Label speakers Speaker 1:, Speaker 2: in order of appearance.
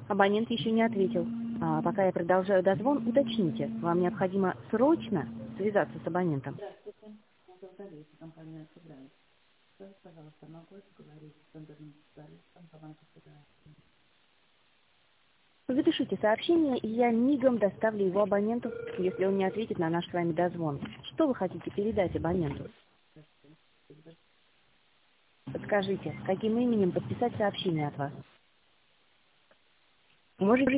Speaker 1: Абонент еще не ответил. Пока я продолжаю дозвон, уточните, вам необходимо срочно связаться с абонентом.
Speaker 2: Здравствуйте. Автозавис, компания «Автограйс». Скажите, пожалуйста, могу я поговорить с тендерным специалистом по банку «Автограйс»?
Speaker 1: Запишите сообщение, и я мигом доставлю его абоненту, если он не ответит на наш с вами дозвон. Что вы хотите передать абоненту? Подскажите, каким именем подписать сообщение от вас? Может